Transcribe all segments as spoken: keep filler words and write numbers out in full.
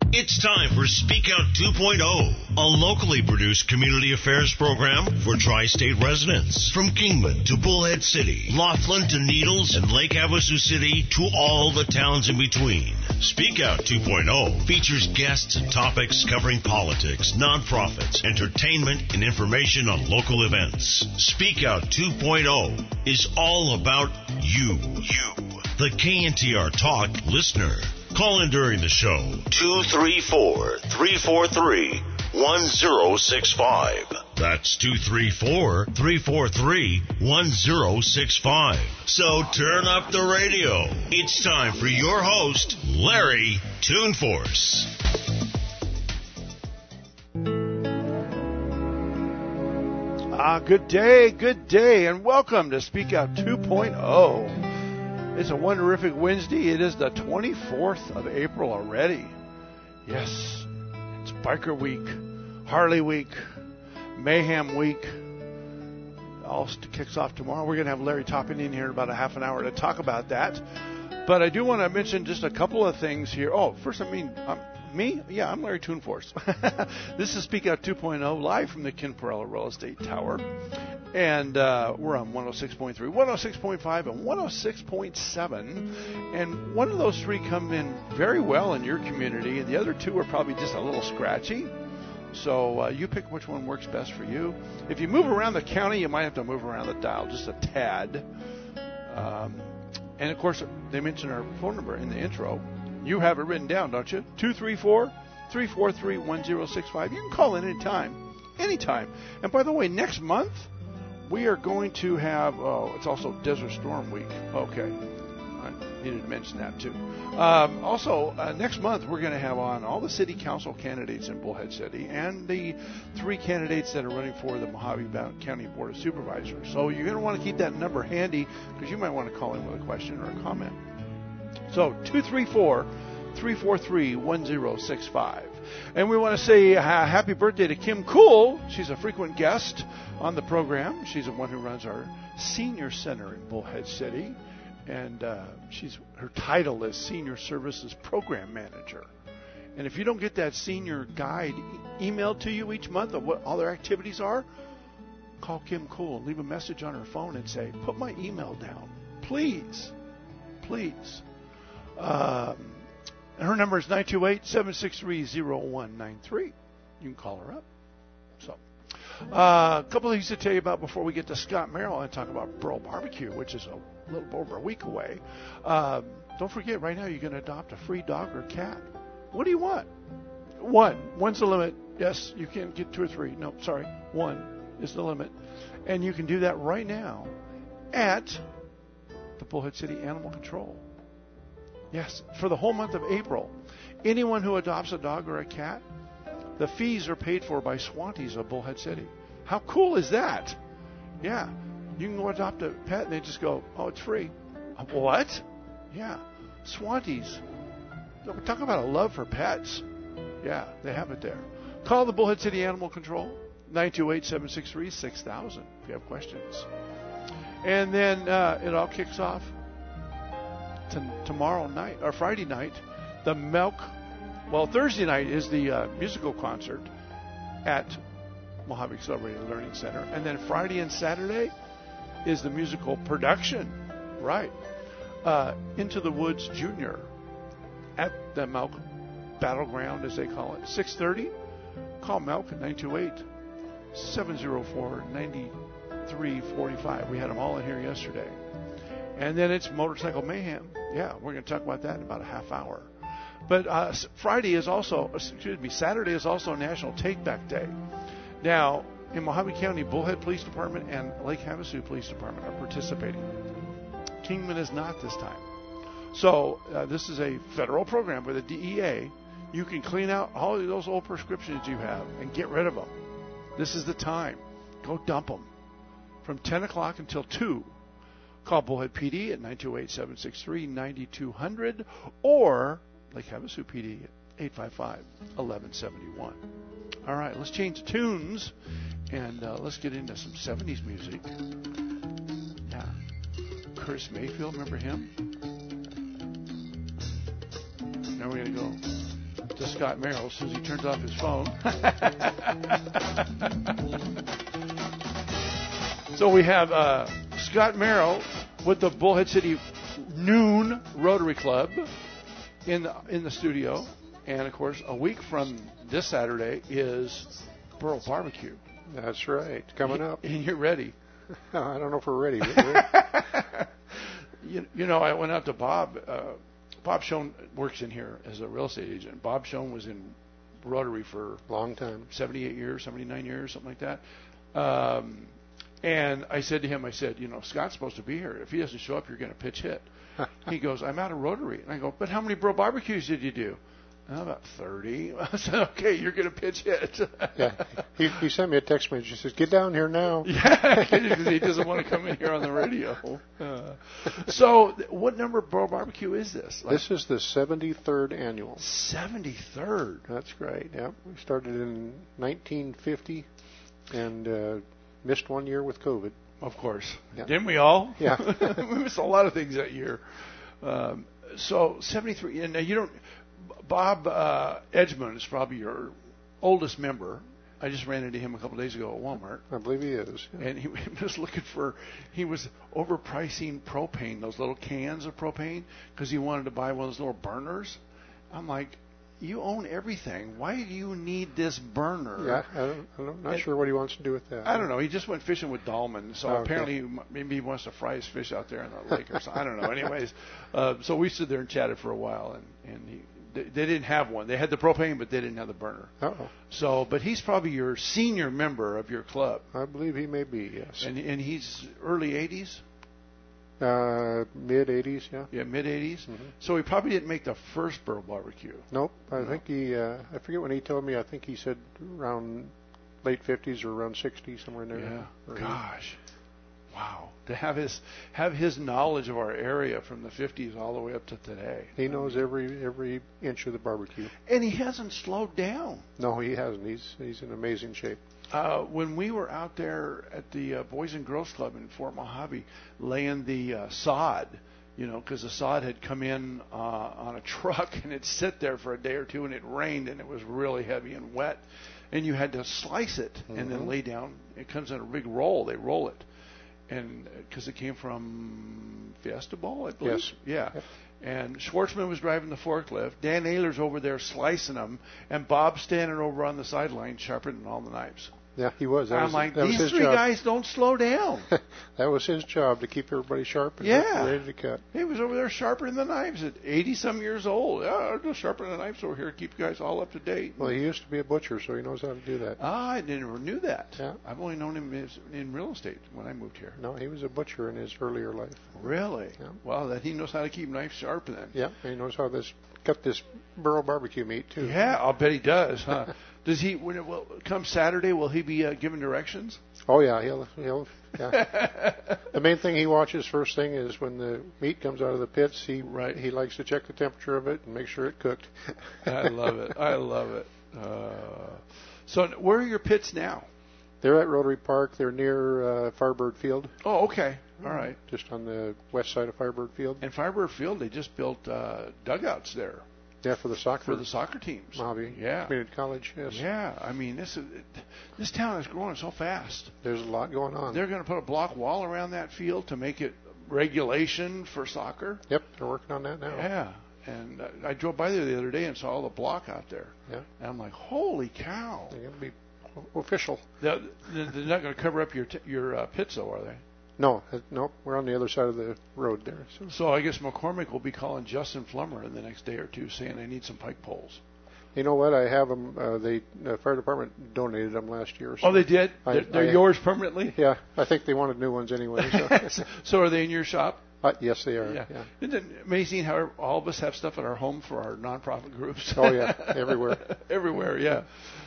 It's time for Speak Out two point oh, a locally produced community affairs program for tri-state residents. From Kingman to Bullhead City, Laughlin to Needles, and Lake Havasu City to all the towns in between. Speak Out two point oh features guests and topics covering politics, nonprofits, entertainment, and information on local events. Speak Out two point oh is all about you. You. The K N T R Talk listener. Call in during the show, two three four, three four three, one zero six five. That's two three four, three four three, one zero six five. So turn up the radio. It's time for your host, Larry Tuneforce. Ah, good day, good day, and welcome to Speak Out two point oh. It's a wonderific Wednesday. It is the twenty-fourth of April already. Yes, it's Biker Week, Harley Week, Mayhem Week. All kicks off tomorrow. We're going to have Larry Topping in here in about a half an hour to talk about that. But I do want to mention just a couple of things here. Oh, first, I mean, um, me? Yeah, I'm Larry Tuneforce. This is Speak Out two point oh, live from the Ken Perella Real Estate Tower. And uh, we're on one oh six point three, one oh six point five, and one oh six point seven. And one of those three come in very well in your community, and the other two are probably just a little scratchy. So uh, you pick which one works best for you. If you move around the county, you might have to move around the dial just a tad. Um, and, of course, they mentioned our phone number in the intro. You have it written down, don't you? two three four, three four three, one zero six five. You can call in anytime. Anytime. And, by the way, next month, we are going to have, oh, it's also Desert Storm Week. Okay. I needed to mention that, too. Um, also, uh, next month, we're going to have on all the city council candidates in Bullhead City and the three candidates that are running for the Mojave County Board of Supervisors. So you're going to want to keep that number handy because you might want to call in with a question or a comment. So, two three four, three four three, one zero six five. And we want to say uh, happy birthday to Kim Cool. She's a frequent guest on the program. She's the one who runs our senior center in Bullhead City. And uh, she's her title is Senior Services Program Manager. And if you don't get that senior guide e- emailed to you each month of what all their activities are, call Kim Cool. Leave a message on her phone and say, put my email down. Please. Please. Um, and her number is nine two eight, seven six three, zero one nine three. You can call her up. So, uh, a couple of things to tell you about before we get to Scott Merrill. I want to talk about Burl Barbecue, which is a little over a week away. Um, don't forget, right now you can adopt a free dog or cat. What do you want? One. One's the limit. Yes, you can't get two or three. No, sorry. One is the limit. And you can do that right now at the Bullhead City Animal Control. Yes, for the whole month of April. Anyone who adopts a dog or a cat, the fees are paid for by Swanties of Bullhead City. How cool is that? Yeah. You can go adopt a pet and they just go, oh, it's free. What? Yeah. Swanties. Talk about a love for pets. Yeah, they have it there. Call the Bullhead City Animal Control, nine two eight, seven six three, six thousand if you have questions. And then uh, it all kicks off to tomorrow night, or Friday night, the Milk, well, Thursday night is the uh, musical concert at Mojave Accelerated Learning Center. And then Friday and Saturday is the musical production, right, uh, Into the Woods Junior at the Milk Battleground, as they call it, six thirty. Call Milk at nine two eight, seven zero four, nine three four five. We had them all in here yesterday. And then it's Motorcycle Mayhem. Yeah, we're going to talk about that in about a half hour. But uh, Friday is also, excuse me, Saturday is also National Take Back Day. Now, in Mojave County, Bullhead Police Department and Lake Havasu Police Department are participating. Kingman is not this time. So uh, this is a federal program with the D E A. You can clean out all of those old prescriptions you have and get rid of them. This is the time. Go dump them. From ten o'clock until two. Call Bullhead P D at nine two eight, seven six three, nine two zero zero or Lake Havasu P D at eight five five, one one seven one. All right, let's change tunes and uh, let's get into some seventies music. Yeah. Curtis Mayfield, remember him? Now we're going to go to Scott Merrill as soon as he turns off his phone. So we have uh, Scott Merrill with the Bullhead City Noon Rotary Club in the, in the studio. And, of course, a week from this Saturday is Borough Barbecue. That's right. Coming up. And you're ready. I don't know if we're ready. But we're... you, you know, I went out to Bob. Uh, Bob Schoen works in here as a real estate agent. Bob Schoen was in Rotary for long time, seventy-eight years, seventy-nine years, something like that. Um, and I said to him, I said, you know, Scott's supposed to be here. If he doesn't show up, you're going to pitch hit. He goes, I'm out of Rotary. And I go, but how many Borough Barbecues did you do? Oh, about thirty. I said, okay, you're going to pitch hit. Yeah. He, he sent me a text message. He says, get down here now. Yeah, because he doesn't want to come in here on the radio. Uh, so what number of Borough Barbecue is this? Like, this is the seventy-third annual. seventy-third? That's great, yeah. We started in nineteen fifty and uh, missed one year with COVID. Of course. Yeah. Didn't we all? Yeah. We missed a lot of things that year. Um, so seventy-three, and you don't... Bob uh, Edgman is probably your oldest member. I just ran into him a couple of days ago at Walmart. I believe he is. Yeah. And he was looking for, he was overpricing propane, those little cans of propane, because he wanted to buy one of those little burners. I'm like, you own everything. Why do you need this burner? Yeah, I don't, I'm not and, sure what he wants to do with that. I don't know. He just went fishing with Dahlman, so oh, okay. apparently maybe he wants to fry his fish out there in the lake or something. I don't know. Anyways, uh, so we stood there and chatted for a while, and, and he, they, they didn't have one. They had the propane, but they didn't have the burner. Uh-oh. So, but he's probably your senior member of your club. I believe he may be, yes. And and he's early eighties? Uh, mid eighties, yeah. Yeah, mid eighties. Mm-hmm. So he probably didn't make the first Borough Barbecue. Nope. I no. think he, uh, I forget when he told me, I think he said around late fifties or around sixty, somewhere in there. Yeah. Gosh. Wow. To have his have his knowledge of our area from the fifties all the way up to today. He knows every every inch of the barbecue. And he hasn't slowed down. No, he hasn't. He's he's in amazing shape. Uh, when we were out there at the uh, Boys and Girls Club in Fort Mojave laying the uh, sod, you know, because the sod had come in uh, on a truck and it'd sit there for a day or two and it rained and it was really heavy and wet. And you had to slice it mm-hmm. and then lay down. It comes in a big roll. They roll it. And because it came from Fiesta Bowl, I believe. Yes. Yeah. Yep. And Schwartzman was driving the forklift. Dan Ayler's over there slicing them. And Bob's standing over on the sideline sharpening all the knives. Yeah, he was. That I'm was, like, that these was his three job. guys don't slow down. That was his job, to keep everybody sharp and yeah. ready to cut. He was over there sharpening the knives at eighty-some years old. Yeah, I'm just sharpening the knives over here to keep you guys all up to date. Well, he used to be a butcher, so he knows how to do that. Ah, I never knew that. Yeah. I've only known him as, in real estate when I moved here. No, he was a butcher in his earlier life. Really? Yeah. Well, that he knows how to keep knives sharp then. Yeah, he knows how to cut this Borough Barbecue meat, too. Yeah, I'll bet he does, huh? Does he, when it will come Saturday, will he be uh, giving directions? Oh, yeah, he'll, he'll, yeah. The main thing he watches first thing is when the meat comes out of the pits, he right. he likes to check the temperature of it and make sure it cooked. I love it. I love it. Uh, so where are your pits now? They're at Rotary Park. They're near uh, Firebird Field. Oh, okay. All right. Just on the west side of Firebird Field. And Firebird Field, they just built uh, dugouts there. Yeah, for the soccer. For the soccer teams. Mojave yeah. Community College, yes. Yeah, I mean, this is, this town is growing so fast. There's a lot going on. They're going to put a block wall around that field to make it regulation for soccer. Yep, they're working on that now. Yeah, and uh, I drove by there the other day and saw all the block out there. Yeah. And I'm like, holy cow. They're going to be official. They're, they're not going to cover up your t- your uh, pits, though, are they? No, no, we're on the other side of the road there. So. so I guess McCormick will be calling Justin Flummer in the next day or two saying they need some pike poles. You know what? I have them. Uh, they the fire department donated them last year. So oh, they did? I, they're they're I, yours permanently? Yeah, I think they wanted new ones anyway. So, so are they in your shop? Uh, yes, they are. Yeah. yeah. Isn't it amazing how all of us have stuff at our home for our nonprofit groups? Oh, yeah, everywhere. Everywhere, yeah.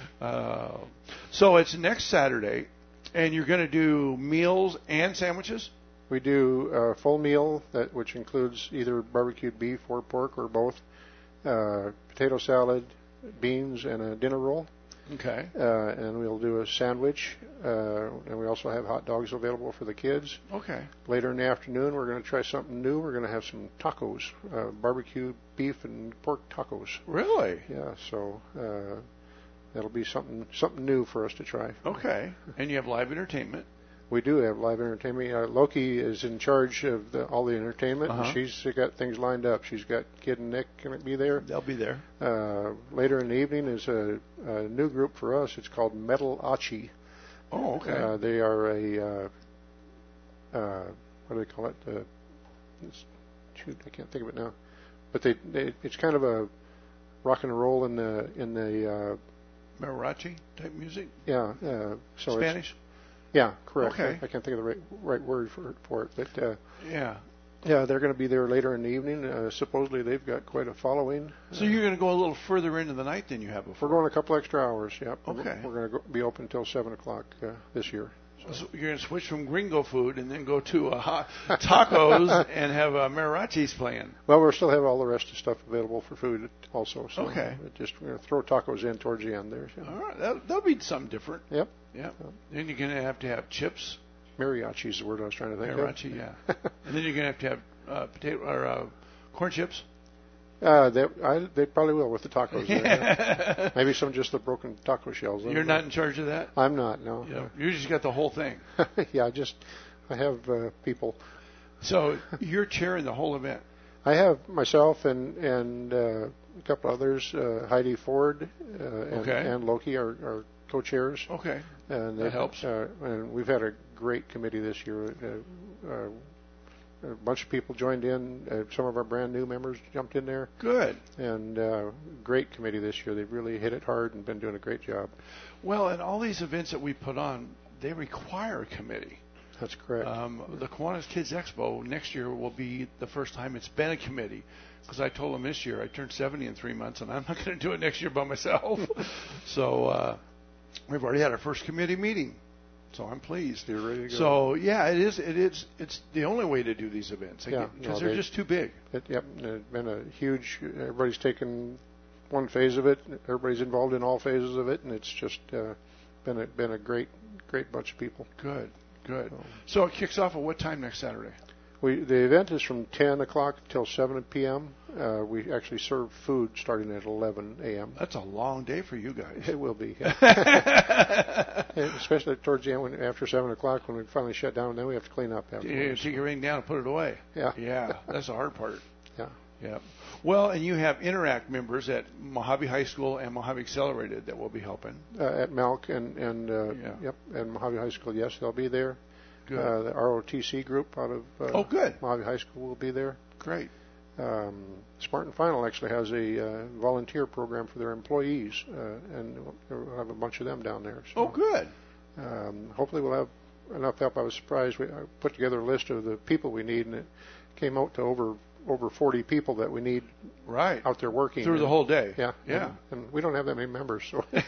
Uh, so it's next Saturday, and you're going to do meals and sandwiches? We do a full meal, that which includes either barbecued beef or pork or both, uh, potato salad, beans, and a dinner roll. Okay. Uh, and we'll do a sandwich, uh, and we also have hot dogs available for the kids. Okay. Later in the afternoon, we're going to try something new. We're going to have some tacos, uh, barbecue beef and pork tacos. Really? Yeah, so uh, that'll be something something new for us to try. Okay. And you have live entertainment. We do have live entertainment. Uh, Loki is in charge of the, all the entertainment. Uh-huh. And she's got things lined up. She's got Kid and Nick going to be there. They'll be there. Uh, later in the evening is a, a new group for us. It's called Metal Achi. Oh, okay. Uh, they are a, uh, uh, what do they call it? Uh, it's, shoot, I can't think of it now. But they, they it's kind of a rock and roll in the in the uh, Mariachi type music. Yeah. Uh, so Spanish. It's, yeah, correct. Okay. I, I can't think of the right, right word for for it, but uh, yeah, yeah, they're going to be there later in the evening. Uh, supposedly they've got quite a following. So you're going to go a little further into the night than you have before. We're going a couple extra hours. Yep. Okay. We're, we're going to be open until seven o'clock uh, this year. So. So you're going to switch from gringo food and then go to uh, hot tacos and have uh, mariachis playing. Well, we'll still have all the rest of the stuff available for food also. So okay. Just we're going to throw tacos in towards the end there. So. All right. That'll, that'll be something different. Yep. Yep. Yep. Then you're going to have to have chips. Mariachi is the word I was trying to think Mariachi, of. yeah. And then you're going to have to have uh, potato or uh, corn chips. Uh, they, I, they probably will with the tacos. There, yeah. Maybe some just the broken taco shells. You're not in charge of that? I'm not, no. Yeah. You just got the whole thing. yeah, I just, I have uh, people. So you're chairing the whole event? I have myself and, and uh, a couple others, uh, Heidi Ford uh, and, okay. and Loki are, are co-chairs. Okay. And that helps. Uh, and we've had a great committee this year. Uh, uh, a bunch of people joined in. Uh, some of our brand new members jumped in there. Good. And uh, great committee this year. They've really hit it hard and been doing a great job. Well, and all these events that we put on, they require a committee. That's correct. Um, the Kiwanis Kids Expo next year will be the first time it's been a committee. Because I told them this year I turned seventy in three months, and I'm not going to do it next year by myself. so uh, we've already had our first committee meeting. So I'm pleased. You're ready to go. So yeah, it is. It is. It's the only way to do these events. Yeah, because no, they're they, just too big. It, yep, it's been a huge. Everybody's taken one phase of it. Everybody's involved in all phases of it, and it's just uh, been a been a great great bunch of people. Good, good. So, so it kicks off at what time next Saturday? We the event is from ten o'clock till seven p.m. Uh, we actually serve food starting at eleven a.m. That's a long day for you guys. It will be, yeah. Especially towards the end, when, after seven o'clock, when we finally shut down. Then we have to clean up afterwards. You take everything down and put it away. Yeah, yeah, that's the hard part. Yeah, yeah. Well, and you have Interact members at Mojave High School and Mojave Accelerated that will be helping. Uh, at Melk and and uh, yeah. yep, and Mojave High School. Yes, they'll be there. Good. Uh, the R O T C group out of uh, oh, good. Mojave High School will be there. Great. Um, Smart and Final actually has a uh, volunteer program for their employees, uh, and we'll have a bunch of them down there. So, oh, good. Um, hopefully we'll have enough help. I was surprised. We I put together a list of the people we need, and it came out to over over forty people that we need right out there working through and, the whole day. Yeah, yeah. And, and we don't have that many members, so it,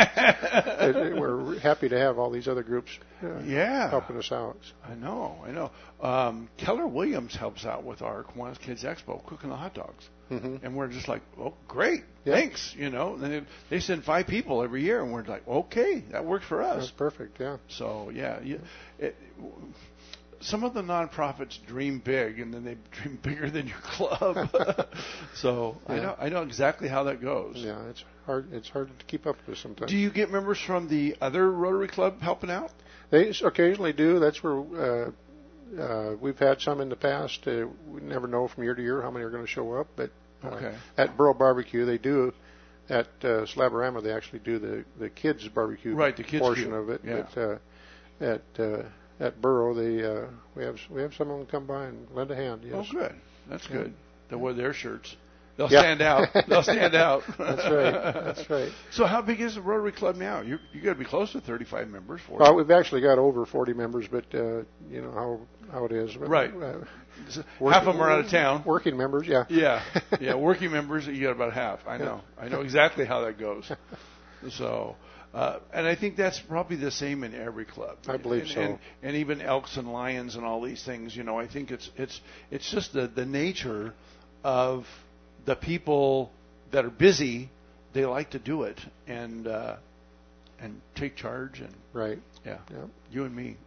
it, we're happy to have all these other groups uh, yeah. helping us out. So. I know, I know. Um, Keller Williams helps out with our Kiwanis Kids Expo, cooking the hot dogs, mm-hmm. and we're just like, oh, great, yeah. thanks, you know. And then they send five people every year, and we're like, okay, that works for us. That's perfect, yeah. So yeah, you, it, some of the nonprofits dream big, and then they dream bigger than your club. so yeah. I know I know exactly how that goes. Yeah, it's hard. It's hard to keep up with sometimes. Do you get members from the other Rotary Club helping out? They occasionally do. That's where uh, uh, we've had some in the past. Uh, we never know from year to year how many are going to show up. But uh, okay. at Burro Barbecue, they do. At uh, Slaborama, they actually do the, the kids barbecue right, the kids portion cube. of it. Yeah. But uh, at uh, at Burro, they uh, we have we have someone come by and lend a hand. Yes. Oh, good. That's good. They'll wear their shirts. They'll yeah. stand out. They'll stand out. That's right. That's right. So how big is the Rotary Club now? You you got to be close to thirty-five members. forty. Well, we've actually got over forty members, but uh, you know how how it is. Right. Uh, working, half of them are out of town. Working members, yeah. Yeah. Yeah. Working members, you got about half. I know. I know exactly how that goes. So. Uh, and I think that's probably the same in every club. I believe and, so. And, and even Elks and Lions and all these things, you know, I think it's it's it's just the, the nature of the people that are busy. They like to do it, and uh, and take charge. And Right. Yeah. Yep. You and me.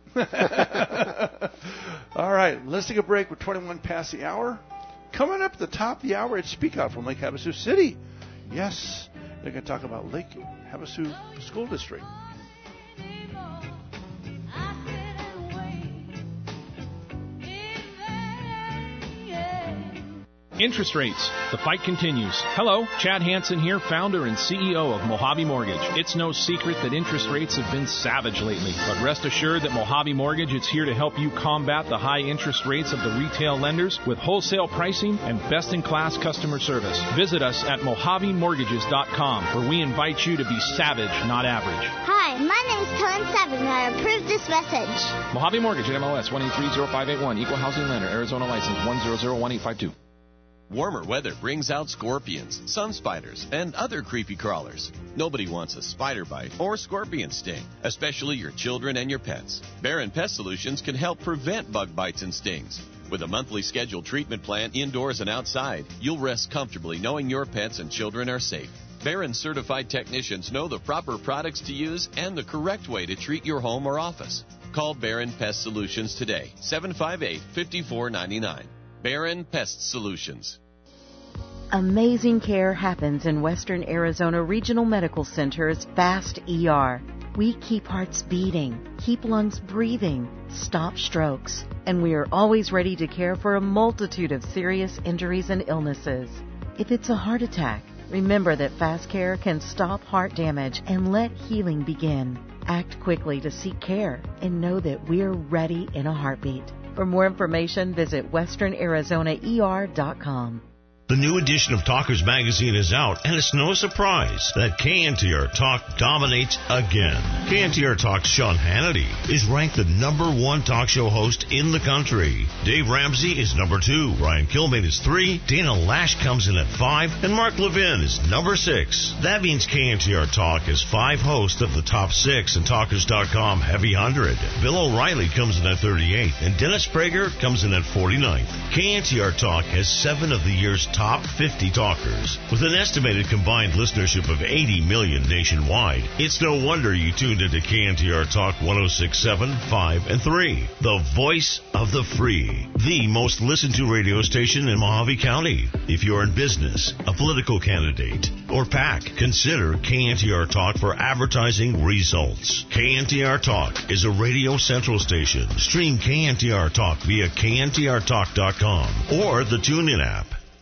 All right. Let's take a break. We're twenty-one past the hour. Coming up at the top of the hour, it's Speak Out from Lake Havasu City. Yes, they're going to talk about Lake Havasu School District. Interest rates. The fight continues. Hello, Chad Hansen here, founder and C E O of Mojave Mortgage. It's no secret that interest rates have been savage lately, but rest assured that Mojave Mortgage is here to help you combat the high interest rates of the retail lenders with wholesale pricing and best-in-class customer service. Visit us at mojave mortgages dot com, where we invite you to be savage, not average. Hi, my name's Cullen Savage, and I approve this message. Mojave Mortgage at M L S one eight three zero five eight one, Equal Housing Lender, Arizona license one zero zero one eight five two. Warmer weather brings out scorpions, sun spiders, and other creepy crawlers. Nobody wants a spider bite or scorpion sting, especially your children and your pets. Barron Pest Solutions can help prevent bug bites and stings. With a monthly scheduled treatment plan indoors and outside, you'll rest comfortably knowing your pets and children are safe. Barron certified technicians know the proper products to use and the correct way to treat your home or office. Call Barron Pest Solutions today, seven five eight, five four nine nine. Barron Pest Solutions. Amazing care happens in Western Arizona Regional Medical Center's FAST E R. We keep hearts beating, keep lungs breathing, stop strokes, and we are always ready to care for a multitude of serious injuries and illnesses. If it's a heart attack, remember that Fast Care can stop heart damage and let healing begin. Act quickly to seek care and know that we're ready in a heartbeat. For more information, visit western arizona e r dot com. The new edition of Talkers Magazine is out, and it's no surprise that K N T R Talk dominates again. K N T R Talk's Sean Hannity is ranked the number one talk show host in the country. Dave Ramsey is number two. Ryan Kilbane is three. Dana Lash comes in at five. And Mark Levin is number six. That means K N T R Talk has five hosts of the top six in Talkers dot com Heavy one hundred. Bill O'Reilly comes in at thirty-eighth. And Dennis Prager comes in at forty-ninth. K N T R Talk has seven of the year's top fifty talkers. With an estimated combined listenership of eighty million nationwide, it's no wonder you tuned into K N T R Talk one oh six point seven, five, and three. The voice of the free. The most listened to radio station in Mojave County. If you're in business, a political candidate, or PAC, consider K N T R Talk for advertising results. K N T R Talk is a Radio Central station. Stream K N T R Talk via K N T R talk dot com or the TuneIn app.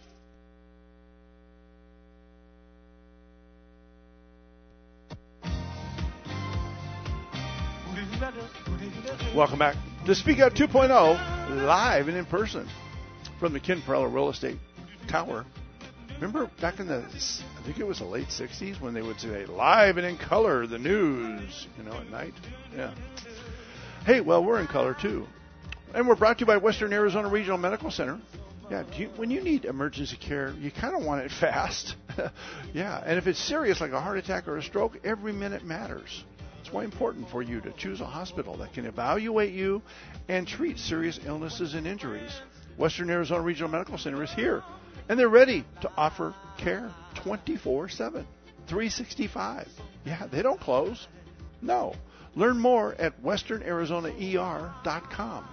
Welcome back to Speak Out two point oh, live and in person from the Ken Perella Real Estate Tower. Remember back in the, I think it was the late sixties, when they would say live and in color, the news, you know, at night. Yeah. Hey, well, we're in color too. And we're brought to you by Western Arizona Regional Medical Center. Yeah, do you, when you need emergency care, you kind of want it fast. Yeah, and if it's serious like a heart attack or a stroke, every minute matters. It's why important for you to choose a hospital that can evaluate you and treat serious illnesses and injuries. Western Arizona Regional Medical Center is here, and they're ready to offer care twenty-four seven, three sixty-five. Yeah, they don't close. No. Learn more at western arizona e r dot com.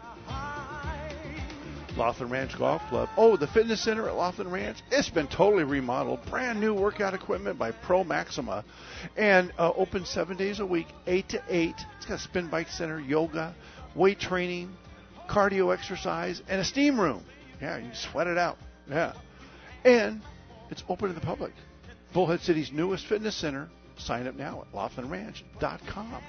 Laughlin Ranch Golf Club. Oh, the fitness center at Laughlin Ranch. It's been totally remodeled. Brand new workout equipment by Pro Maxima. And uh, open seven days a week, eight to eight. It's got a spin bike center, yoga, weight training, cardio exercise, and a steam room. Yeah, you can sweat it out. Yeah. And it's open to the public. Bullhead City's newest fitness center. Sign up now at laughlin ranch dot com.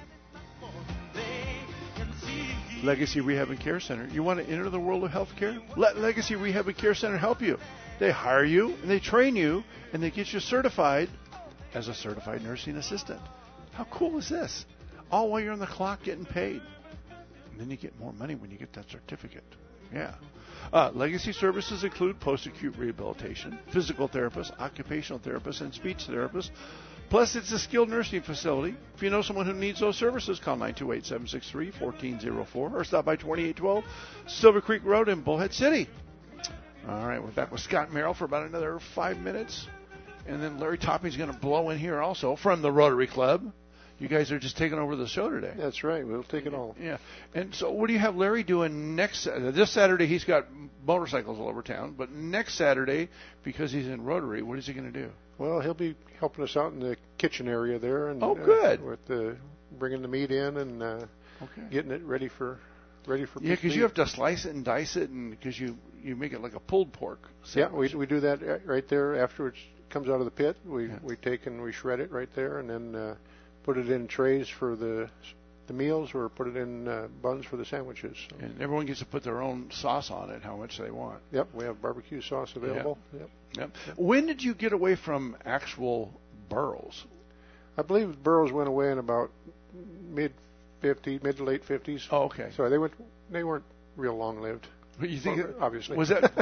Legacy Rehab and Care Center. You want to enter the world of healthcare? Let Legacy Rehab and Care Center help you. They hire you, and they train you, and they get you certified as a certified nursing assistant. How cool is this? All while you're on the clock getting paid. And then you get more money when you get that certificate. Yeah. Uh, legacy services include post-acute rehabilitation, physical therapists, occupational therapists, and speech therapists. Plus, it's a skilled nursing facility. If you know someone who needs those services, call nine two eight, seven six three, one four zero four or stop by twenty-eight twelve Silver Creek Road in Bullhead City. All right, we're back with Scott Merrill for about another five minutes. And then Larry Topping's going to blow in here also from the Rotary Club. you guys are just taking over the show today. That's right. We'll take it all. Yeah. And so what do you have Larry doing next uh, this Saturday? He's got motorcycles all over town, but next Saturday, because he's in Rotary, what is he going to do? Well, he'll be helping us out in the kitchen area there, and oh, good. Uh, with the bringing the meat in and uh, okay. getting it ready for ready for. Yeah, because you have to slice it and dice it, and because you you make it like a pulled pork sandwich. Yeah, we we do that right there after it comes out of the pit. We yeah. we take and we shred it right there, and then uh, put it in trays for the the meals, or put it in uh, buns for the sandwiches. So. And everyone gets to put their own sauce on it, how much they want. Yep, we have barbecue sauce available. Yep. Yep. Yep. When did you get away from actual burros? I believe burros went away in about mid fifties, mid to late fifties. Oh, okay. So they went, they weren't real long lived. You think well, it, obviously was that?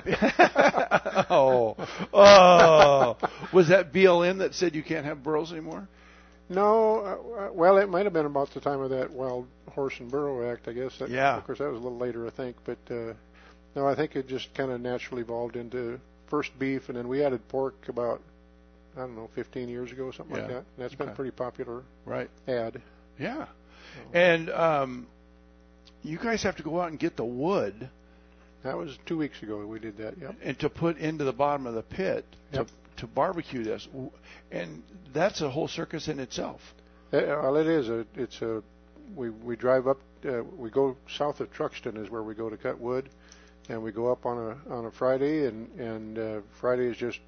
oh, oh, was that B L M that said you can't have burros anymore? No, uh, well, it might have been about the time of that Wild Horse and Burro Act, I guess. That, yeah. Of course, that was a little later, I think. But uh, no, I think it just kind of naturally evolved into first beef, and then we added pork about, I don't know, fifteen years ago, something yeah. like that. And that's okay. been a pretty popular right. ad. Yeah. So. And um, you guys have to go out and get the wood. That was two weeks ago we did that, yep. And to put into the bottom of the pit yep. to, to barbecue this. And that's a whole circus in itself. Uh, well, it is. A, it's a, we, we drive up, uh, we go south of Truxton is where we go to cut wood. And we go up on a on a Friday, and, and uh, Friday is just,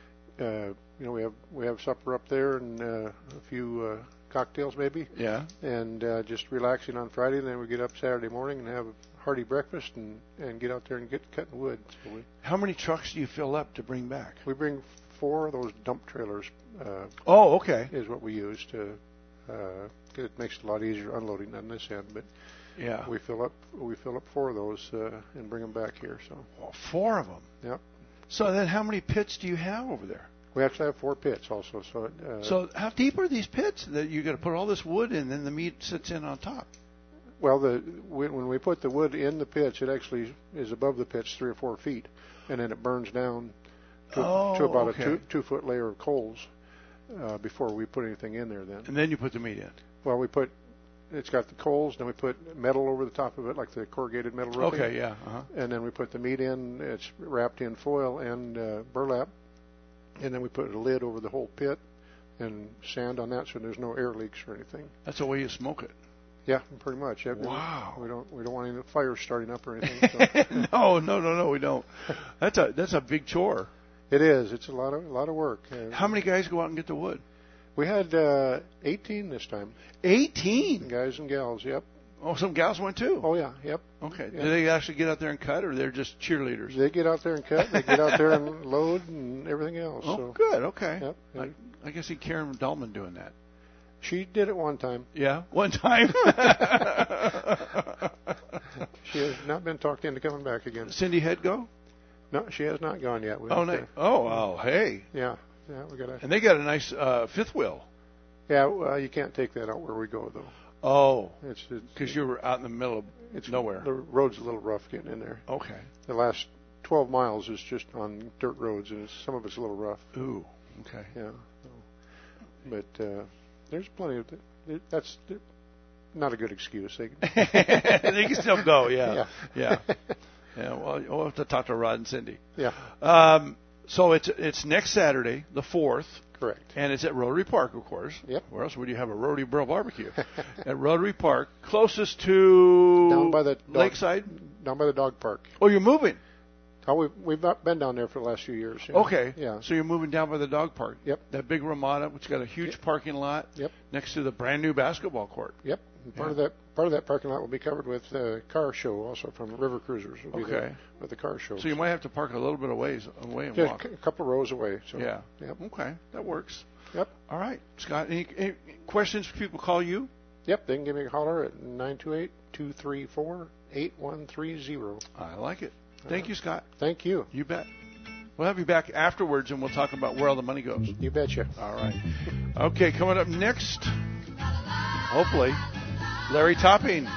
uh, you know, we have we have supper up there and uh, a few uh, cocktails maybe. Yeah. And uh, just relaxing on Friday, and then we get up Saturday morning and have a hearty breakfast and, and get out there and get cutting wood. So we, How many trucks do you fill up to bring back? We bring four of those dump trailers. Uh, oh, okay. Is what we use to. Uh, it makes it a lot easier unloading on this end, but yeah, we fill up we fill up four of those uh, and bring them back here. So well, four of them. Yep. So then, how many pits do you have over there? We actually have four pits also. So uh, so how deep are these pits that you got to put all this wood in, and then the meat sits in on top? Well, the when we put the wood in the pits, it actually is above the pits three or four feet, and then it burns down to, oh, to about okay. a two two foot layer of coals uh, before we put anything in there. Then and then you put the meat in. Well, we put it's got the coals, then we put metal over the top of it, like the corrugated metal roofing. Okay, yeah. Uh-huh. And then we put the meat in. It's wrapped in foil and uh, burlap, and then we put a lid over the whole pit and sand on that, so there's no air leaks or anything. That's the way you smoke it. Yeah, pretty much. Yeah, wow. We don't we don't want any fires starting up or anything. So. no, no, no, no, we don't. That's a that's a big chore. It is. It's a lot of a lot of work. Uh, How many guys go out and get the wood? We had uh, eighteen this time. eighteen guys and gals. Yep. Oh, some gals went too. Oh yeah. Yep. Okay. Yep. Do they actually get out there and cut, or they're just cheerleaders? They get out there and cut. They get out there and load and everything else. Oh, so. good. Okay. Yep. I, I guess see Karen Dahlman doing that. She did it one time. Yeah, one time. She has not been talked into coming back again. Cindy Head go? No, she has not gone yet. We oh, no. oh, oh, hey. Yeah, yeah, we got. And they got a nice uh, fifth wheel. Yeah, well, you can't take that out where we go though. Oh, it's because you're out in the middle of it's nowhere. The road's a little rough getting in there. Okay. The last twelve miles is just on dirt roads, and it's, some of it's a little rough. Ooh. Okay. Yeah. But uh, there's plenty of. That's not a good excuse. They, they can still go. Yeah. Yeah. Yeah. Yeah. Well, we'll have to talk to Rod and Cindy. Yeah. Um, so it's it's next Saturday, the fourth. Correct. And it's at Rotary Park, of course. Yep. Where else would you have a Rotary Burro barbecue? At Rotary Park, closest to down by the dog, Lakeside. Down by the dog park. Oh, you're moving. Oh, we've we've been down there for the last few years. Yeah. Okay. Yeah. So you're moving down by the dog park. Yep. That big Ramada, which got a huge yep. parking lot. Yep. Next to the brand new basketball court. Yep. And part yeah. of that part of that parking lot will be covered with a car show, also from River Cruisers. Will be okay. there with the car show. So you might have to park a little bit of ways away and Just walk. a couple rows away. So. Yeah. Yep. Okay. That works. Yep. All right, Scott. Any, any questions? People call you. Yep. They can give me a holler at nine two eight, two three four, eight one three zero. I like it. Thank uh, you, Scott. Thank you. You bet. We'll have you back afterwards, and we'll talk about where all the money goes. You betcha. All right. Okay, coming up next, hopefully, Larry Topping.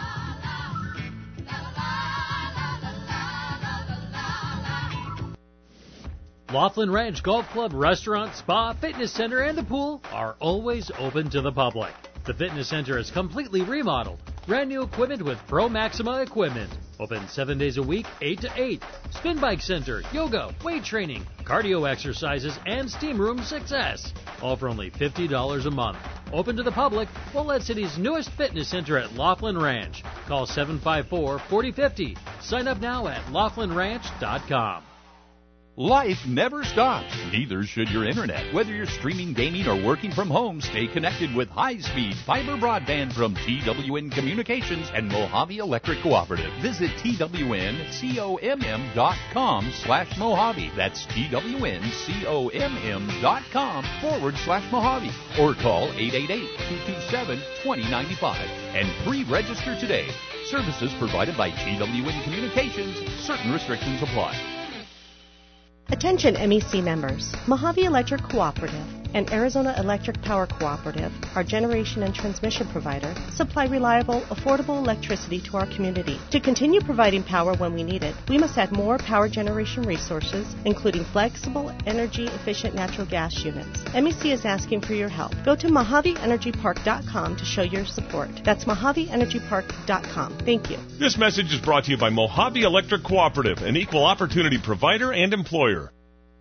Laughlin Ranch Golf Club restaurant, spa, fitness center, and the pool are always open to the public. The fitness center is completely remodeled. Brand new equipment with Pro Maxima equipment. Open seven days a week, eight to eight. Spin bike center, yoga, weight training, cardio exercises, and steam room success. All for only fifty dollars a month. Open to the public, Bullhead City's newest fitness center at Laughlin Ranch. Call seven five four, four zero five zero. Sign up now at laughlin ranch dot com. Life never stops. Neither should your internet. Whether you're streaming, gaming, or working from home, stay connected with high-speed fiber broadband from T W N Communications and Mojave Electric Cooperative. Visit T W N com dot com slash Mojave. That's T W N com dot com forward slash Mojave. Or call eight eight eight, two two seven, two zero nine five and pre-register today. Services provided by T W N Communications. Certain restrictions apply. Attention M E C members. Mojave Electric Cooperative and Arizona Electric Power Cooperative, our generation and transmission provider, supply reliable, affordable electricity to our community. To continue providing power when we need it, we must add more power generation resources, including flexible, energy-efficient natural gas units. M E C is asking for your help. Go to Mojave Energy Park dot com to show your support. That's Mojave Energy Park dot com. Thank you. This message is brought to you by Mojave Electric Cooperative, an equal opportunity provider and employer.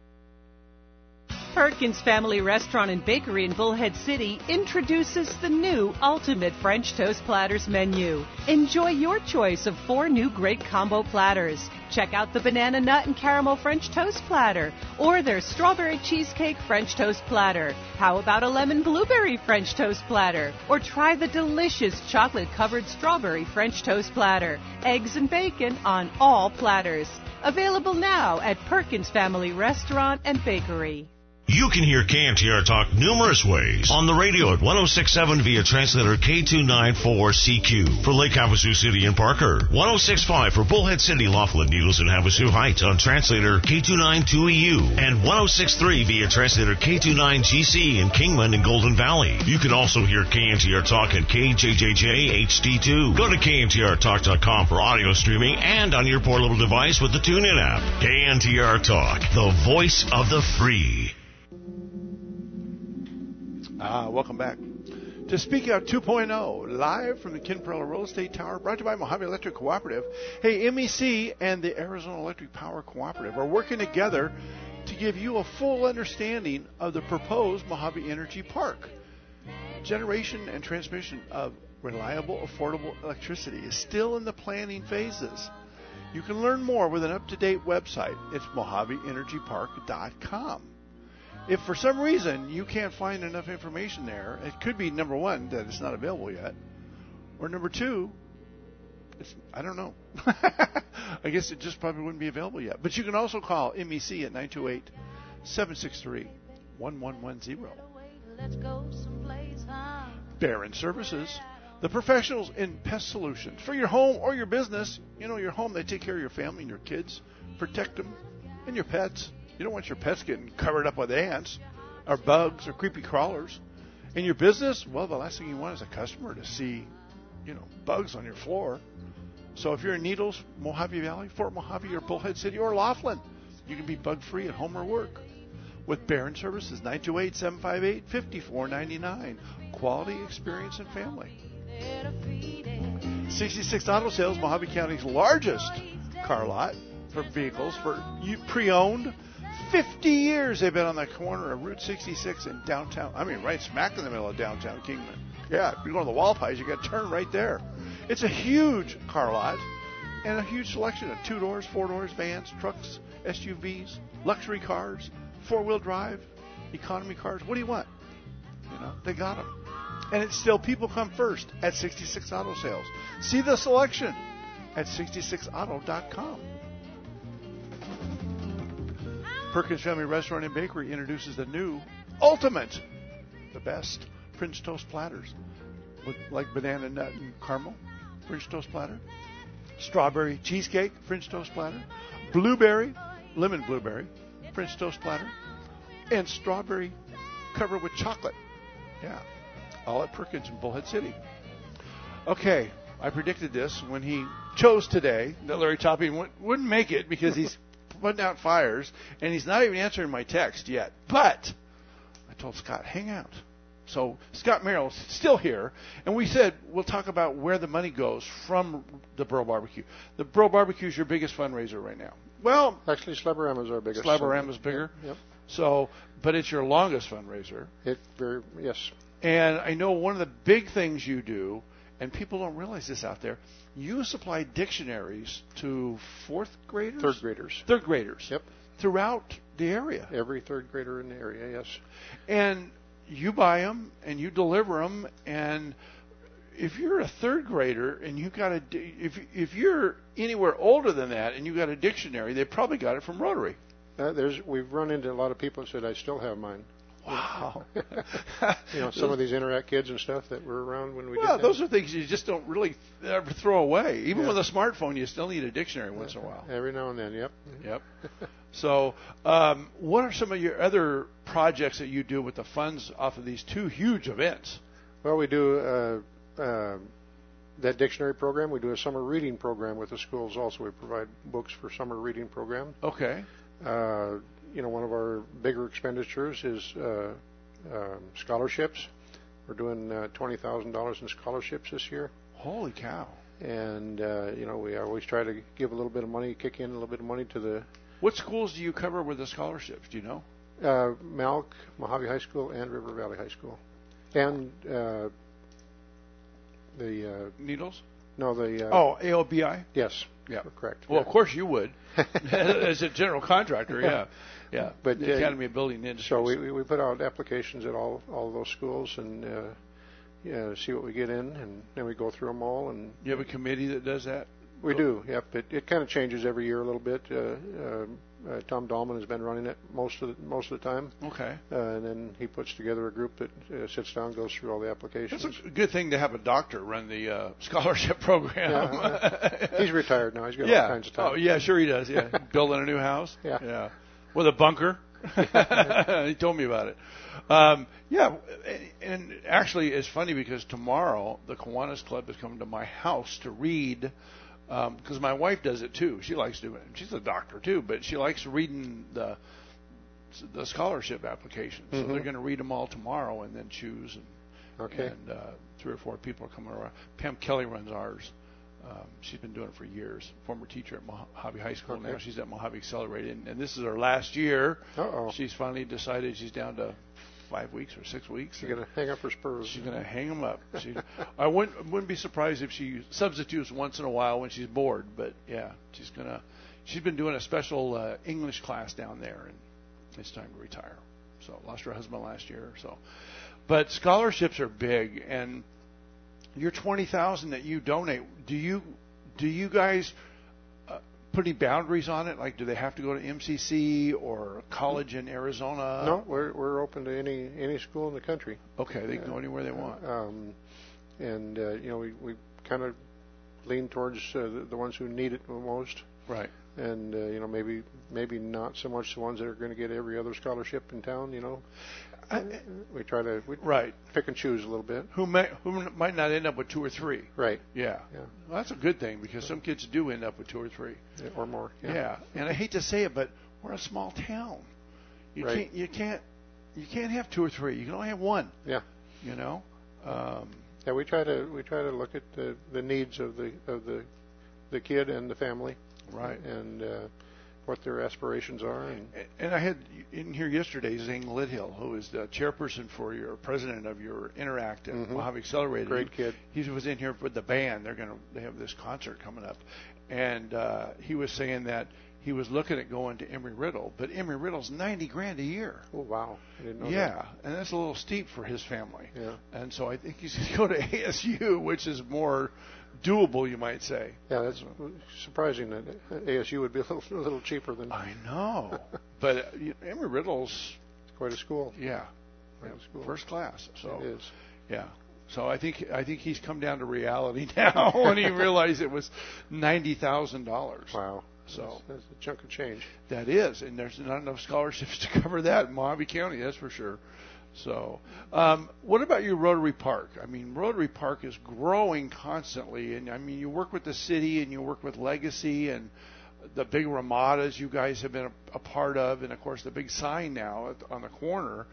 Perkins Family Restaurant and Bakery in Bullhead City introduces the new Ultimate French Toast Platters menu. Enjoy your choice of four new great combo platters. Check out the Banana Nut and Caramel French Toast Platter or their Strawberry Cheesecake French Toast Platter. How about a Lemon Blueberry French Toast Platter? Or try the delicious chocolate-covered Strawberry French Toast Platter. Eggs and bacon on all platters. Available now at Perkins Family Restaurant and Bakery. You can hear K N T R Talk numerous ways. On the radio at one oh six point seven via translator K two ninety-four C Q for Lake Havasu City and Parker. one oh six point five for Bullhead City, Laughlin, Needles, and Havasu Heights on translator K two ninety-two E U. And one oh six point three via translator K two nine G C in Kingman and Golden Valley. You can also hear K N T R Talk at K J J J H D two. Go to K N T R talk dot com for audio streaming and on your portable device with the TuneIn app. K N T R Talk, the voice of the free. Ah, welcome back to Speak Out two point oh, live from the Ken Perella Real Estate Tower, brought to you by Mojave Electric Cooperative. Hey, M E C and the Arizona Electric Power Cooperative are working together to give you a full understanding of the proposed Mojave Energy Park. Generation and transmission of reliable, affordable electricity is still in the planning phases. You can learn more with an up-to-date website. It's Mojave Energy Park dot com. If for some reason you can't find enough information there, it could be, number one, that it's not available yet, or number two, it's, I don't know. I guess it just probably wouldn't be available yet. But you can also call M E C at nine two eight, seven six three, one one one zero. Barron Services, the professionals in pest solutions. For your home or your business, you know, your home, they take care of your family and your kids, protect them, and your pets. You don't want your pets getting covered up with ants or bugs or creepy crawlers. In your business, well, the last thing you want is a customer to see, you know, bugs on your floor. So if you're in Needles, Mojave Valley, Fort Mojave, or Bullhead City, or Laughlin, you can be bug-free at home or work. With Barron Services, nine two eight, seven five eight, five four nine nine. Quality, experience, and family. sixty-six Auto Sales, Mojave County's largest car lot for vehicles for pre-owned. fifty years they've been on the corner of Route sixty-six in downtown. I mean, right smack in the middle of downtown Kingman. Yeah, if you're going to the Walpies, you got to turn right there. It's a huge car lot and a huge selection of two doors, four doors, vans, trucks, S U Vs, luxury cars, four-wheel drive, economy cars. What do you want? You know, they got them. And it's still people come first at sixty-six Auto Sales. See the selection at sixty-six auto dot com. Perkins Family Restaurant and Bakery introduces the new Ultimate, the best French toast platters, with like banana nut and caramel French toast platter, strawberry cheesecake French toast platter, blueberry, lemon blueberry French toast platter, and strawberry covered with chocolate. Yeah, all at Perkins in Bullhead City. Okay, I predicted this when he chose today that Larry Topping wouldn't make it because he's putting out fires, and he's not even answering my text yet. But I told Scott, hang out. So Scott Merrill's still here, and we said we'll talk about where the money goes from the Bro Barbecue. The Bro Barbecue is your biggest fundraiser right now. Well, actually, Slabberama is our biggest. Slabberama is bigger. Yep. So, but it's your longest fundraiser. It very yes. And I know one of the big things you do, and people don't realize this out there, you supply dictionaries to fourth graders, third graders, third graders. Yep. Throughout the area. Every third grader in the area, yes. And you buy them and you deliver them, and if you're a third grader and you got a if if you're anywhere older than that and you got a dictionary, they probably got it from Rotary. Uh, there's we've run into a lot of people who said I still have mine. Wow. You know, some of these Interact kids and stuff that were around when we well, did that. those are things you just don't really ever throw away. Even yeah. with a smartphone, you still need a dictionary once in a while. Every now and then, yep. Yep. So, um, what are some of your other projects that you do with the funds off of these two huge events? Well, we do uh, uh, that dictionary program. We do a summer reading program with the schools also. We provide books for summer reading program. Okay. Uh, you know, one of our bigger expenditures is uh, um, scholarships. We're doing uh, twenty thousand dollars in scholarships this year. Holy cow. And, uh, you know, we always try to give a little bit of money, kick in a little bit of money to the... What schools do you cover with the scholarships? Do you know? Uh, Malk, Mojave High School, and River Valley High School. And uh, the... Uh, Needles? No, the... Uh, oh, A O B I? Yes. Yeah. Correct. Well, yeah. of course you would. As a general contractor, yeah. Yeah. But the uh, Academy of Building Industries. So we we put out applications at all all of those schools and uh, yeah, see what we get in, and then we go through them all. And you have a committee that does that? We do. Yep. It it kind of changes every year a little bit. Uh, uh, uh, Tom Dahlman has been running it most of the, most of the time. Okay. Uh, and then he puts together a group that uh, sits down, goes through all the applications. That's a good thing to have a doctor run the uh, scholarship program. Yeah, uh, he's retired now. He's got yeah. all kinds of time. Oh yeah, sure he does. Yeah, building a new house. Yeah. Yeah. With a bunker. He told me about it. Um, yeah, and actually, it's funny because tomorrow the Kiwanis Club is coming to my house to read. Because um, my wife does it too. She likes doing it. She's a doctor too, but she likes reading the the scholarship applications. So Mm-hmm. they're going to read them all tomorrow and then choose. And, okay. and uh, three or four people are coming around. Pam Kelly runs ours. Um, she's been doing it for years. Former teacher at Mojave High School. Okay. Now she's at Mojave Accelerated, and, and this is her last year. Uh-oh. She's finally decided she's down to five weeks or six weeks. She's going to hang up her spurs. She's going to hang them up. She, I wouldn't wouldn't be surprised if she substitutes once in a while when she's bored. But yeah, she's gonna. She's been doing a special uh, English class down there, and it's time to retire. So lost her husband last year. So, but scholarships are big, and your twenty thousand that you donate. Do you do you guys uh, put any boundaries on it? Like, do they have to go to M C C or a college in Arizona? No, we're we're open to any any school in the country. Okay, they can go anywhere they want. Um, and uh, you know, we we kind of lean towards uh, the, the ones who need it the most. Right. And uh, you know, maybe maybe not so much the ones that are going to get every other scholarship in town. You know, I, we try to we right pick and choose a little bit. Who may who might not end up with two or three. Right. Yeah. Yeah. Well, that's a good thing because some kids do end up with two or three. Yeah, or more. Yeah. Yeah. And I hate to say it, but we're a small town. You right. can't you can't you can't have two or three. You can only have one. Yeah. You know. Um, yeah, we try to we try to look at the, the needs of the of the the kid and the family. Right. And uh, what their aspirations are. And, and I had in here yesterday Zane Lidhill, who is the chairperson for your president of your Interact at mm-hmm. Mojave Accelerated. Great kid. He was in here with the band. They're gonna they have this concert coming up, and uh, he was saying that he was looking at going to Embry-Riddle, but Embry-Riddle's ninety grand a year. Oh wow! I didn't know yeah, that. and that's a little steep for his family. Yeah. And so I think he's going to go to A S U, which is more doable, you might say. Yeah, that's surprising that A S U would be a little, a little cheaper than. I know, but uh, Embry-Riddle's quite a school. Yeah, quite a school. First class. So it is. Yeah. So I think I think he's come down to reality now when he realized it was ninety thousand dollars. Wow. So that's, that's a chunk of change. That is, and there's not enough scholarships to cover that in Mojave County, that's for sure. So, um, what about your Rotary Park? I mean, Rotary Park is growing constantly, and I mean, you work with the city and you work with Legacy and the big ramadas you guys have been a, a part of, and of course the big sign now at, on the corner.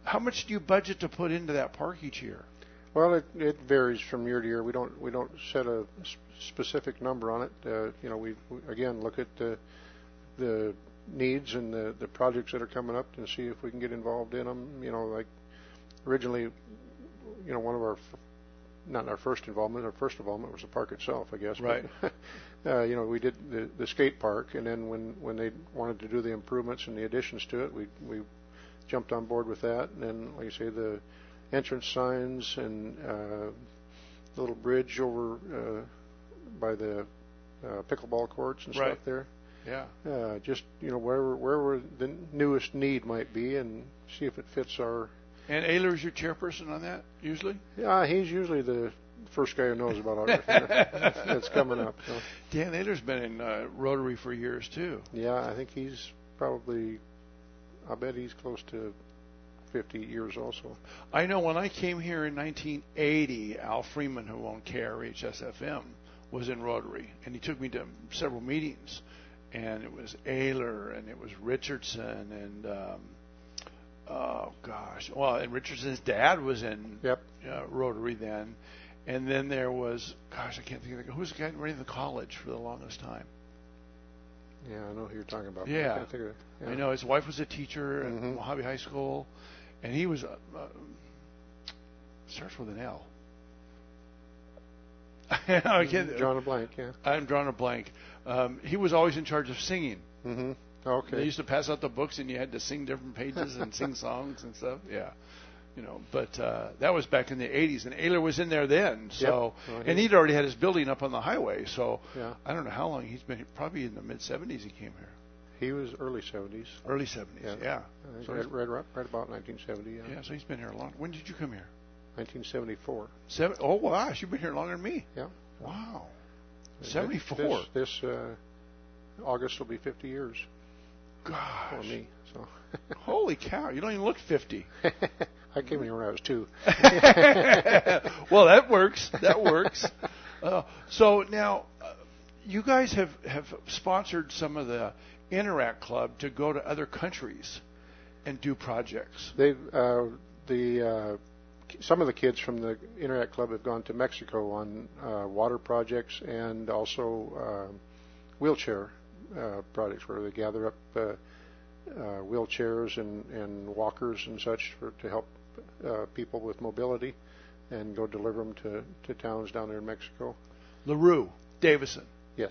how much do you budget to put into that park each year? Well, it, it varies from year to year. We don't we don't set a specific number on it. Uh, you know, we, we again look at the the needs and the, the projects that are coming up and see if we can get involved in them. You know, like originally, you know, one of our not our first involvement. Our first involvement was the park itself, I guess. Right. But, uh, you know, we did the, the skate park, and then when, when they wanted to do the improvements and the additions to it, we we jumped on board with that. And then, like I say, the entrance signs and uh, the little bridge over uh, by the uh, pickleball courts and right. stuff there. Yeah. Uh, just you know, wherever wherever the newest need might be, and see if it fits our. And Ayler is your chairperson on that, usually? Yeah, he's usually the first guy who knows about everything that's coming up. So. Dan Ayler's been in uh, Rotary for years, too. Yeah, I think he's probably, I bet he's close to fifty years also. I know when I came here in nineteen eighty, Al Freeman, who owned K R H S F M, was in Rotary, and he took me to several meetings. And it was Ayler, and it was Richardson, and... Um, Oh gosh! Well, and Richardson's dad was in yep. uh, Rotary then, and then there was, gosh, I can't think of the, who was the guy running the college for the longest time. Yeah, I know who you're talking about. Yeah, I, can't think of it. Yeah. I know his wife was a teacher mm-hmm. at Mojave High School, and he was uh, uh, starts with an L. I can't, drawing a blank. Yeah, I'm drawing a blank. Um, he was always in charge of singing. Mm-hmm. Okay. They used to pass out the books, and you had to sing different pages and sing songs and stuff. Yeah, you know. But uh, that was back in the eighties, and Ayler was in there then. So, yep. well, and he'd already had his building up on the highway. So, yeah. I don't know how long he's been here. Probably in the mid seventies he came here. He was early seventies. Early seventies. Yeah. yeah. So right, right, right about nineteen seventy. Yeah. Yeah. So he's been here a long. When did you come here? nineteen seventy-four. Seven. Oh gosh, you've been here longer than me. Yeah. Wow. seventy-four. This, this uh, August will be fifty years. Gosh. For me, so. Holy cow! You don't even look fifty. I came here when I was two. Well, that works. That works. Uh, so now, uh, you guys have, have sponsored some of the Interact Club to go to other countries and do projects. They've uh, the uh, some of the kids from the Interact Club have gone to Mexico on uh, water projects and also uh, wheelchair. Uh, projects where they gather up uh, uh, wheelchairs and, and walkers and such for, to help uh, people with mobility and go deliver them to, to towns down there in Mexico. LaRue, Davison. Yes.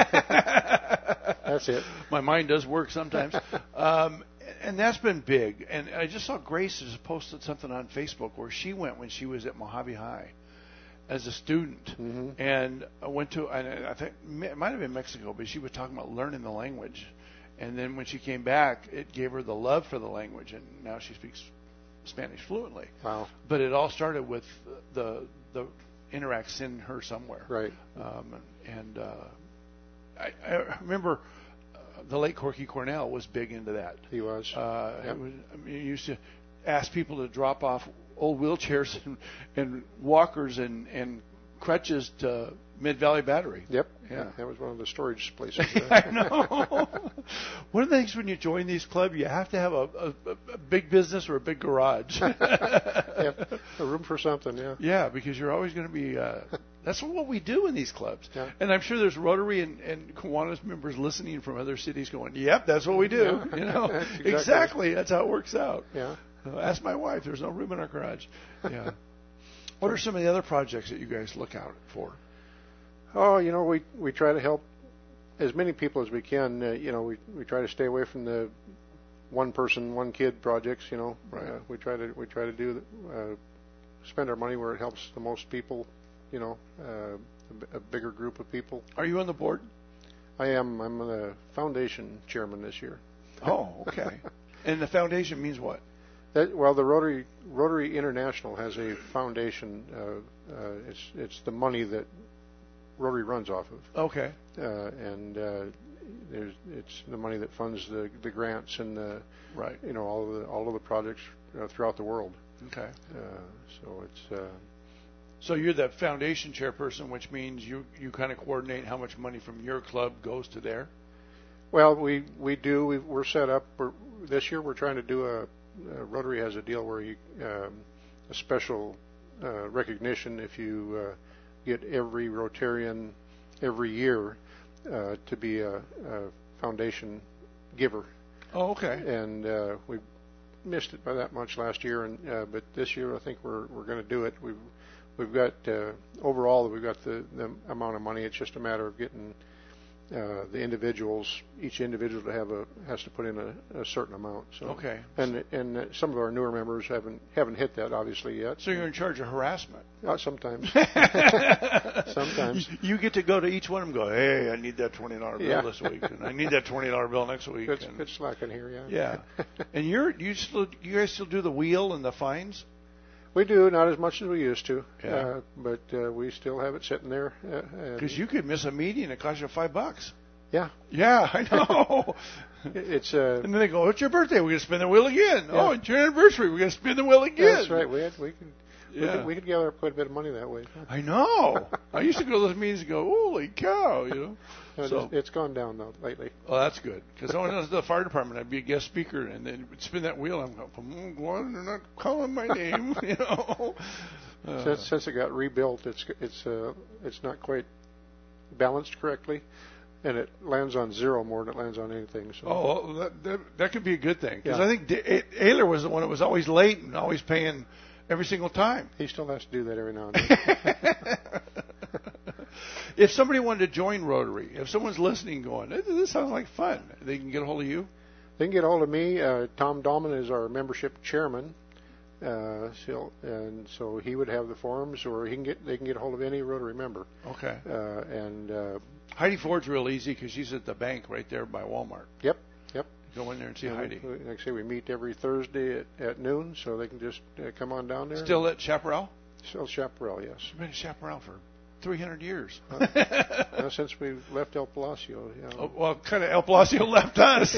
That's it. My mind does work sometimes. um, and that's been big. And I just saw Grace has posted something on Facebook where she went when she was at Mojave High as a student, mm-hmm. and I went to, and I think it might have been Mexico, but she was talking about learning the language, and then when she came back, it gave her the love for the language, and now she speaks Spanish fluently. Wow! But it all started with the the Interact sending her somewhere, right? Um, and uh, I, I remember uh, the late Corky Cornell was big into that. He was. Uh, yep. it was I mean, he used to ask people to drop off old wheelchairs and, and walkers and, and crutches to Mid Valley Battery. Yep. Yeah. That was one of the storage places. I know. One of the things when you join these clubs, you have to have a, a, a big business or a big garage. Yeah, a room for something, yeah. Yeah, because you're always going to be... Uh, that's what we do in these clubs. Yeah. And I'm sure there's Rotary and, and Kiwanis members listening from other cities going, yep, that's what we do. Yeah. You know, That's exactly. exactly. That's how it works out. Yeah. Uh, ask my wife. There's no room in our garage. Yeah. What are some of the other projects that you guys look out for? Oh, you know, we we try to help as many people as we can. Uh, you know, we we try to stay away from the one person, one kid projects. You know, right. uh, we try to we try to do uh, spend our money where it helps the most people. You know, uh, a, a bigger group of people. Are you on the board? I am. I'm the foundation chairman this year. Oh, okay. And the foundation means what? That, well, the Rotary Rotary International has a foundation. Uh, uh, it's it's the money that Rotary runs off of. Okay. Uh, and uh, there's it's the money that funds the, the grants and the right. You know all of the all of the projects uh, throughout the world. Okay. Uh, so it's. Uh, so you're the foundation chairperson, which means you you kind of coordinate how much money from your club goes to there. Well, we we do. We, we're set up. We're, this year we're trying to do a uh, Rotary has a deal where you um, a special uh, recognition if you uh, get every Rotarian every year uh, to be a, a foundation giver. Oh, okay. And uh, we missed it by that much last year, and uh, but this year I think we're we're going to do it. We've we've got uh, overall we've got the, the amount of money. It's just a matter of getting uh, the individuals, each individual to have a has to put in a, a certain amount. So okay. And and uh, some of our newer members haven't haven't hit that obviously yet. So you're in charge of harassment. Uh, sometimes. sometimes. You, you get to go to each one of them and go, hey, I need that twenty dollar bill yeah. this week, and I need that twenty dollar bill next week. Good, and, good slack in here, yeah. Yeah. And you're you still you guys still do the wheel and the fines? We do, not as much as we used to, yeah. uh, but uh, we still have it sitting there. Because uh, you could miss a meeting and it costs you five bucks. Yeah. Yeah, I know. It's uh, and then they go, "Oh, it's your birthday. We're gonna spin the wheel again. Yeah. Oh, it's your anniversary. We're gonna spin the wheel again." That's right. We had we could. Yeah. We, could, we could gather up quite a bit of money that way. I know. I used to go to those meetings and go, "Holy cow!" You know. No, so it's, it's gone down though lately. Oh, that's good. Because when I was at the fire department, I'd be a guest speaker, and then would spin that wheel. I'm going, "Why they're not calling my name?" You know. Uh, since since it got rebuilt, it's it's uh, it's not quite balanced correctly, and it lands on zero more than it lands on anything. So. Oh, that that, that could be a good thing. Because Yeah. I think D- Ayler was the one that was always late and always paying every single time. He still has to do that every now and then. If somebody wanted to join Rotary, if someone's listening going, this, this sounds like fun, they can get a hold of you? They can get a hold of me. Uh, Tom Dahlman is our membership chairman. Uh, so, and so he would have the forms, or he can get they can get a hold of any Rotary member. Okay. Uh, and uh, Heidi Ford's real easy because she's at the bank right there by Walmart. Yep, yep. Go in there and see and Heidi. We, like I say, we meet every Thursday at, at noon, so they can just uh, come on down there. Still at Chaparral? Still Chaparral, yes. She's been at Chaparral for three hundred years. Uh, uh, since we left El Palacio. You know. Oh, well, kind of El Palacio left us.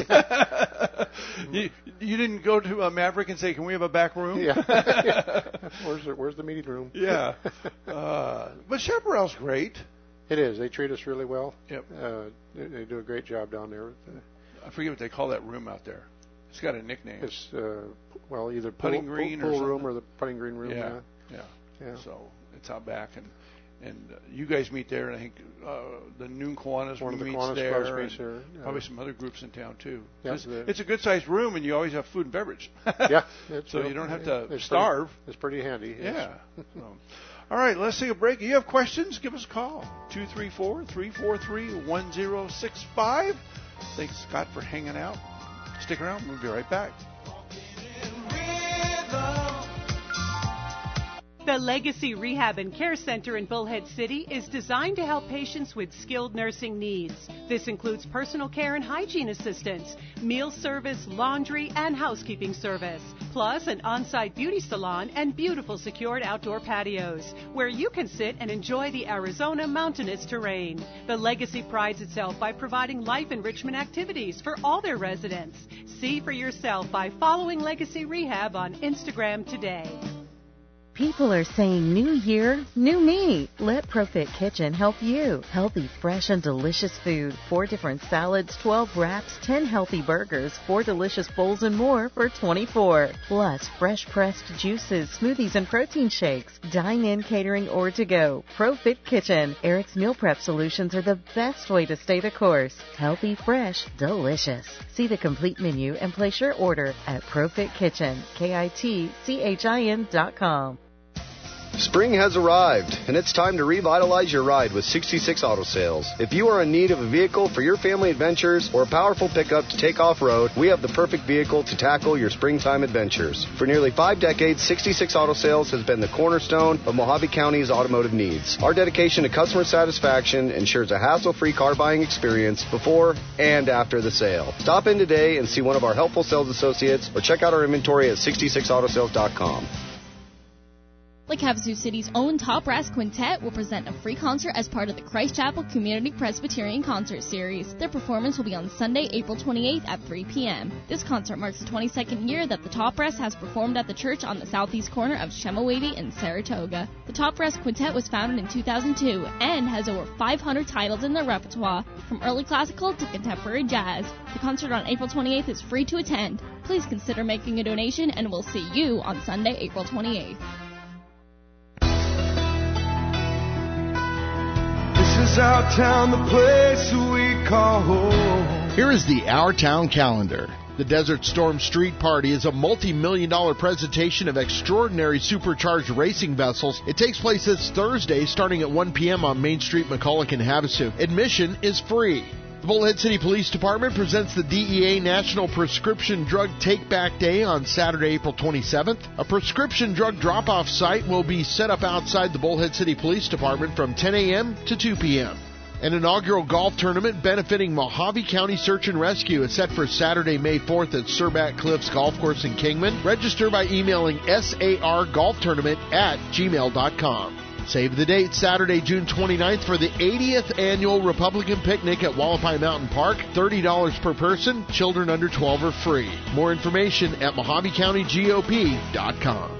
you, you didn't go to a Maverick and say, "Can we have a back room?" Yeah. where's the Where's the meeting room? Yeah. Uh, but Chaparral's great. It is. They treat us really well. Yep. Uh, they, they do a great job down there. I forget what they call that room out there. It's got a nickname. It's uh, well, either putting pool, green pool, or pool room something. or the putting green room. Yeah. Yeah. Yeah. Yeah. So it's out back, and and uh, you guys meet there, and I think uh, the Noon Kiwanis One of the meets Kiwanis there, clubs and meets there. Yeah. Probably some other groups in town too. Yeah, it's, the, it's a good sized room, and you always have food and beverage. Yeah. It's, so uh, you don't have to it's starve. Pretty, it's pretty handy. Yes. Yeah. So. All right, let's take a break. If you have questions, give us a call. two three four, three four three, one zero six five. Thanks, Scott, for hanging out. Stick around. We'll be right back. The Legacy Rehab and Care Center in Bullhead City is designed to help patients with skilled nursing needs. This includes personal care and hygiene assistance, meal service, laundry, and housekeeping service, plus an on-site beauty salon and beautiful secured outdoor patios, where you can sit and enjoy the Arizona mountainous terrain. The Legacy prides itself by providing life enrichment activities for all their residents. See for yourself by following Legacy Rehab on Instagram today. People are saying new year, new me. Let ProFit Kitchen help you. Healthy, fresh, and delicious food. Four different salads, twelve wraps, ten healthy burgers, four delicious bowls, and more for twenty-four dollars. Plus, fresh pressed juices, smoothies, and protein shakes. Dine-in, catering, or to go. ProFit Kitchen. Eric's Meal Prep Solutions are the best way to stay the course. Healthy, fresh, delicious. See the complete menu and place your order at ProFit Kitchen, K I T C H I N dot com. Spring has arrived, and it's time to revitalize your ride with sixty-six Auto Sales. If you are in need of a vehicle for your family adventures or a powerful pickup to take off-road, we have the perfect vehicle to tackle your springtime adventures. For nearly five decades, sixty-six Auto Sales has been the cornerstone of Mojave County's automotive needs. Our dedication to customer satisfaction ensures a hassle-free car buying experience before and after the sale. Stop in today and see one of our helpful sales associates or check out our inventory at sixty-six auto sales dot com. Lake Havasu City's own Top Brass Quintet will present a free concert as part of the Christ Chapel Community Presbyterian Concert Series. Their performance will be on Sunday, April twenty-eighth at three p.m. This concert marks the twenty-second year that the Top Brass has performed at the church on the southeast corner of Chemawavy in Saratoga. The Top Brass Quintet was founded in two thousand two and has over five hundred titles in their repertoire, from early classical to contemporary jazz. The concert on April twenty-eighth is free to attend. Please consider making a donation, and we'll see you on Sunday, April twenty-eighth. This is our town, the place we call home. Here is the Our Town calendar. The Desert Storm Street Party is a multi-million dollar presentation of extraordinary supercharged racing vessels. It takes place this Thursday starting at one p.m. on Main Street, McCulloch and Havasu. Admission is free. The Bullhead City Police Department presents the D E A National Prescription Drug Take-Back Day on Saturday, April twenty-seventh. A prescription drug drop-off site will be set up outside the Bullhead City Police Department from ten a.m. to two p.m. An inaugural golf tournament benefiting Mojave County Search and Rescue is set for Saturday, May fourth at Surbat Cliffs Golf Course in Kingman. Register by emailing sargolftournament at gmail dot com. Save the date, Saturday, June twenty-ninth, for the eightieth Annual Republican Picnic at Wallapai Mountain Park. thirty dollars per person. Children under twelve are free. More information at Mojave County G O P dot com.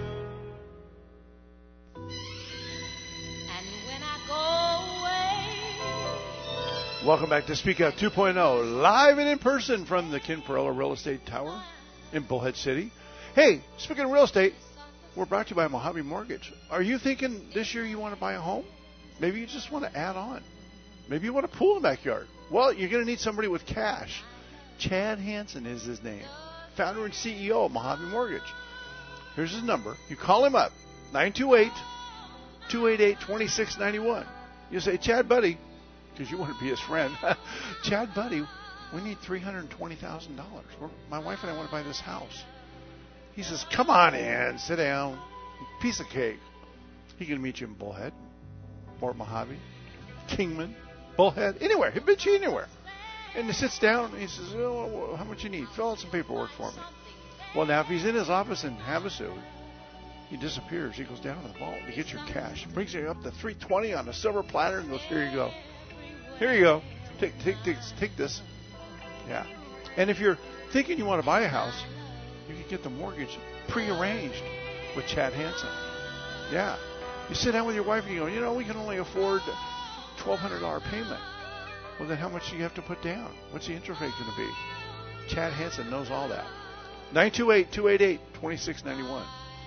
Welcome back to Speak Out two point oh, live and in person from the Ken Perella Real Estate Tower in Bullhead City. Hey, speaking of real estate, we're brought to you by Mojave Mortgage. Are you thinking this year you want to buy a home? Maybe you just want to add on. Maybe you want a pool in the backyard. Well, you're going to need somebody with cash. Chad Hansen is his name, founder and C E O of Mojave Mortgage. Here's his number. You call him up, nine two eight, two eight eight, two six nine one. You say, Chad, buddy, because you want to be his friend. Chad, buddy, we need three hundred twenty thousand dollars. My wife and I want to buy this house. He says, come on in, sit down, piece of cake. He can meet you in Bullhead, Port Mojave, Kingman, Bullhead, anywhere. He'll meet you anywhere. And he sits down and he says, oh, how much you need? Fill out some paperwork for me. Well, now, if he's in his office in Havasu, he disappears. He goes down to the vault to get your cash. Brings you up to three hundred twenty on a silver platter and goes, here you go. Here you go. Take, take, take, take this. Yeah. And if you're thinking you want to buy a house, you can get the mortgage pre-arranged with Chad Hansen. Yeah. You sit down with your wife and you go, you know, we can only afford twelve hundred dollars payment. Well, then how much do you have to put down? What's the interest rate going to be? Chad Hansen knows all that. nine two eight, two eight eight, two six nine one.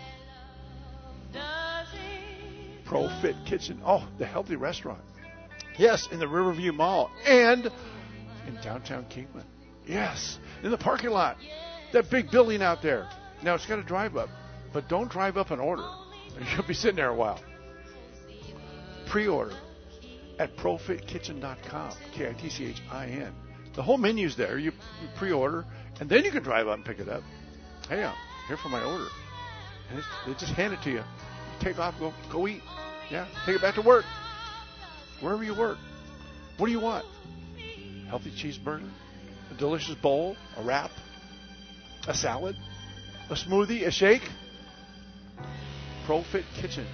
Pro Fit Kitchen. Oh, the healthy restaurant. Yes, in the Riverview Mall and in downtown Kingman. Yes, in the parking lot. That big building out there. Now, it's got a drive up, but don't drive up and order. You'll be sitting there a while. Pre-order at pro fit kitchen dot com, K I T C H I N. The whole menu's there. You, you pre-order, and then you can drive up and pick it up. Hey, I'm here for my order. And it's, they just hand it to you. You take off, go, go eat. Yeah, take it back to work. Wherever you work. What do you want? Healthy cheeseburger? A delicious bowl? A wrap? A salad? A smoothie? A shake? ProFit Kitchen.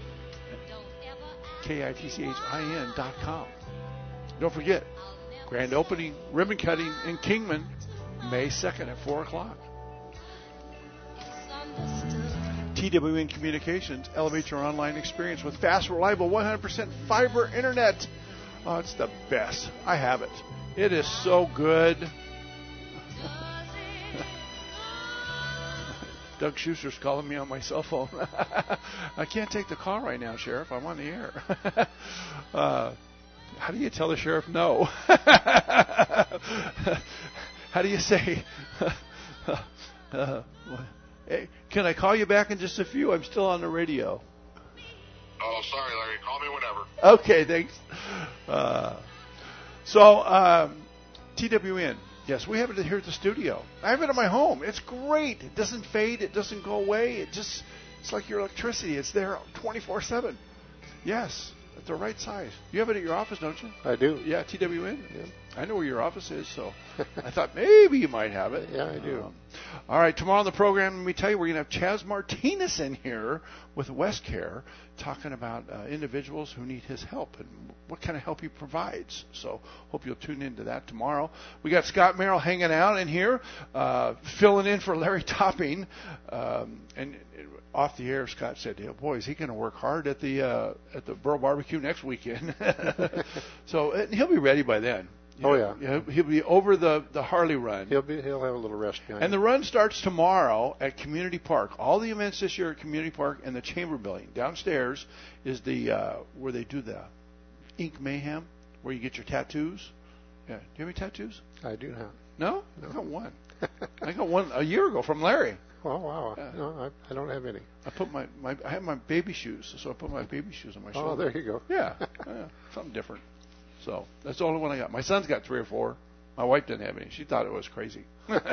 K I T C H I N dot com. Don't forget, grand opening, ribbon cutting in Kingman, May second at four o'clock. T W N Communications, elevate your online experience with fast, reliable, one hundred percent fiber internet. Oh, it's the best. I have it. It is so good. Doug Schuster's calling me on my cell phone. I can't take the call right now, Sheriff. I'm on the air. uh, how do you tell the sheriff no? How do you say, uh, hey, can I call you back in just a few? I'm still on the radio. Oh, sorry, Larry. Call me whenever. Okay, thanks. Uh, so, um, T W N. Yes, we have it here at the studio. I have it at my home. It's great. It doesn't fade. It doesn't go away. It just, it's like your electricity. It's there twenty-four seven. Yes, at the right size. You have it at your office, don't you? I do. Yeah, T W N. Yeah. I know where your office is, so I thought maybe you might have it. Yeah, I do. Um, all right, tomorrow on the program, let me tell you, we're going to have Chaz Martinez in here with West Care talking about uh, individuals who need his help and what kind of help he provides. So hope you'll tune into that tomorrow. We got Scott Merrill hanging out in here, uh, filling in for Larry Topping. Um, and off the air, Scott said, "Oh, boy, is he going to work hard at the uh, at the Burl Barbecue next weekend?" So and he'll be ready by then. You oh know, yeah, he'll be over the, the Harley run. He'll be he'll have a little rest behind. And the run starts tomorrow at Community Park. All the events this year at Community Park and the Chamber Building. Downstairs is the uh, where they do the Ink Mayhem, where you get your tattoos. Yeah, do you have any tattoos? I do not. No, no. I got one. I got one a year ago from Larry. Oh wow! Yeah. No, I, I don't have any. I put my, my I have my baby shoes, so I put my baby shoes on my shoulder. Oh, there you go. Yeah, yeah, something different. So that's the only one I got. My son's got three or four. My wife didn't have any. She thought it was crazy.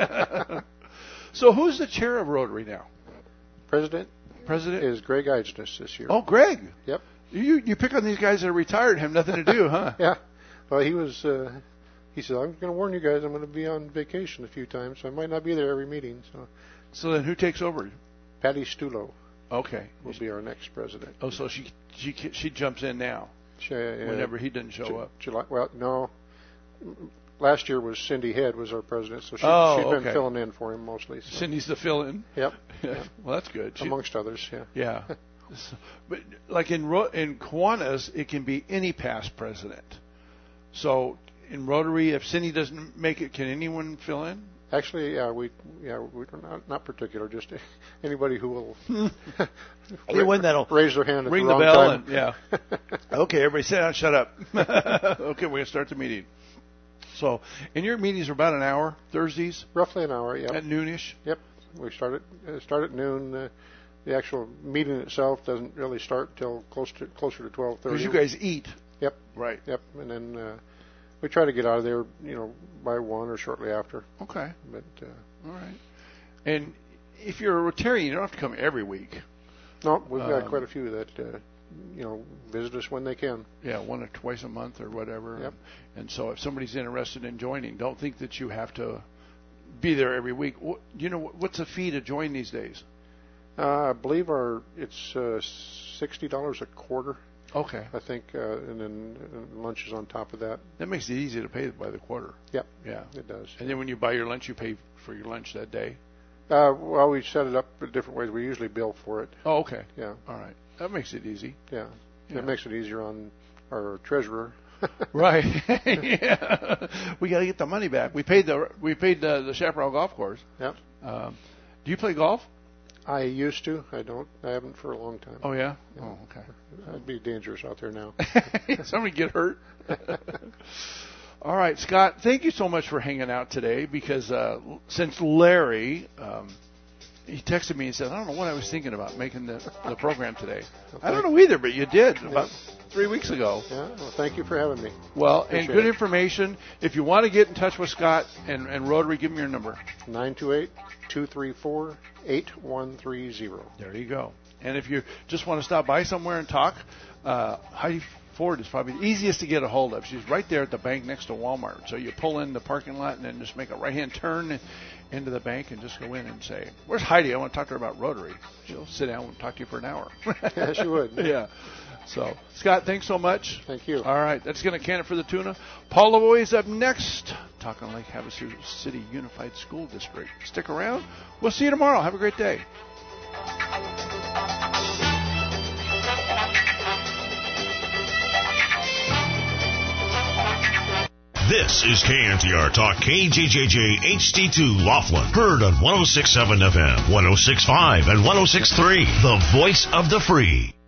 So who's the chair of Rotary now? President. President is Greg Eidsness this year. Oh, Greg. Yep. You you pick on these guys that are retired and have nothing to do, huh? Yeah. Well, he was. Uh, he said, "I'm going to warn you guys. I'm going to be on vacation a few times, so I might not be there every meeting." So. So then, who takes over? Patty Stulo. Okay. Will be our next president. Oh, so she she she jumps in now. She, uh, whenever he didn't show Ju- up. July. Well, no. Last year was Cindy Head was our president, so she, oh, she'd been okay. filling in for him mostly. So. Cindy's the fill-in. Yep. Yeah. Well, that's good. She, Amongst others, yeah. Yeah. So, but like in Ro- in Kiwanis, it can be any past president. So in Rotary, if Cindy doesn't make it, can anyone fill in? Actually, yeah, we yeah we're not not particular, just anybody who will anyone that'll raise their hand at ring the, the wrong bell time. and yeah. Okay, everybody sit down, shut up. Okay, we're gonna start the meeting. So, and your meetings are about an hour Thursdays, roughly an hour, yeah, at noonish. Yep, we start at uh, start at noon. Uh, the actual meeting itself doesn't really start till close to closer to twelve thirty. Because you guys eat. Yep. Right. Yep, and then. Uh, We try to get out of there, you know, by one or shortly after. Okay. But uh, all right. And if you're a Rotarian, you don't have to come every week. No, we've got um, quite a few that, uh, you know, visit us when they can. Yeah, one or twice a month or whatever. Yep. And, and so if somebody's interested in joining, don't think that you have to be there every week. What, you know, what's the fee to join these days? Uh, I believe our it's uh, sixty dollars a quarter. Okay. I think, uh, and then uh, lunch is on top of that. That makes it easy to pay by the quarter. Yep. Yeah. It does. And then when you buy your lunch, you pay for your lunch that day? Uh, well, we set it up in different ways. We usually bill for it. Oh, okay. Yeah. All right. That makes it easy. Yeah. Yeah. It makes it easier on our treasurer. Right. Yeah. We got to get the money back. We paid the we paid the, the Chaparral Golf Course. Yep. Um, do you play golf? I used to. I don't. I haven't for a long time. Oh yeah. yeah. Oh okay. That'd be dangerous out there now. Somebody get hurt. All right, Scott. Thank you so much for hanging out today. Because uh, since Larry, um, he texted me and said, "I don't know what I was thinking about making the, the program today." Okay. I don't know either, but you did about yeah. three weeks ago. Yeah. Well, thank you for having me. Well, Appreciate and good it. information. If you want to get in touch with Scott and, and Rotary, give me your number. nine two eight, two three four, eight one three zero. There you go. And if you just want to stop by somewhere and talk, uh, Heidi Ford is probably the easiest to get a hold of. She's right there at the bank next to Walmart. So you pull in the parking lot and then just make a right-hand turn into the bank and just go in and say, "Where's Heidi? I want to talk to her about Rotary." She'll sit down and talk to you for an hour. Yeah, she would. Yeah. So, Scott, thanks so much. Thank you. All right, that's going to can it for the tuna. Paul Lavoie is up next, talking Lake Havasu City Unified School District. Stick around. We'll see you tomorrow. Have a great day. This is K N T R Talk, K J J J H D two Laughlin. Heard on one oh six point seven F M, one oh six point five, and one oh six point three. The voice of the free.